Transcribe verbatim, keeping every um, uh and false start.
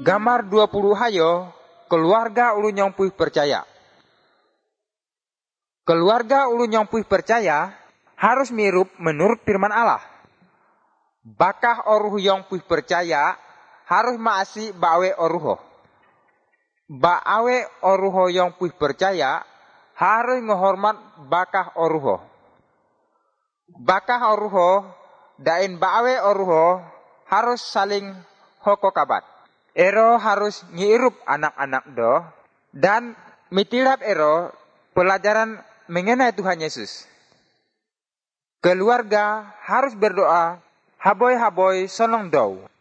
Gambar dua puluh hayo, keluarga ulu nyong puih percaya. Keluarga ulu nyong puih percaya harus mirup menurut firman Allah. Bakah oruh yang puih percaya harus maasi bawe oruho. Baawe oruho yang puih percaya harus menghormat bakah oruho. Bakah oruho dain bawe oruho harus saling hoko kabat. Ero harus ngirup anak-anak do dan mitilap ero pelajaran mengenai Tuhan Yesus. Keluarga harus berdoa haboy-haboy sonong do.